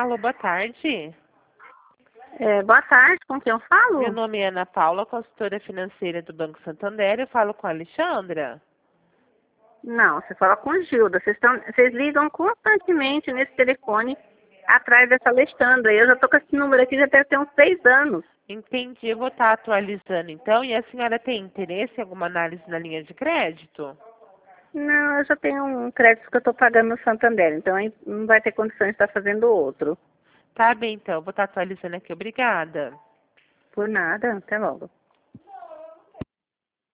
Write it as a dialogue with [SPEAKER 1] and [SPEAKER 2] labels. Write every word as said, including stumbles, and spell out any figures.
[SPEAKER 1] Alô, boa tarde.
[SPEAKER 2] É, boa tarde, com quem eu falo?
[SPEAKER 1] Meu nome é Ana Paula, consultora financeira do Banco Santander. Eu falo com a Alexandra.
[SPEAKER 2] Não, você fala com Gilda. Vocês, estão, vocês ligam constantemente nesse telefone atrás dessa Alexandra. Eu já estou com esse número aqui já deve ter uns seis anos.
[SPEAKER 1] Entendi, eu vou estar atualizando então. E a senhora tem interesse em alguma análise na linha de crédito?
[SPEAKER 2] Não, eu já tenho um crédito que eu estou pagando no Santander, então aí não vai ter condições de estar fazendo outro.
[SPEAKER 1] Tá bem, então. Eu vou estar atualizando aqui. Obrigada.
[SPEAKER 2] Por nada, até logo.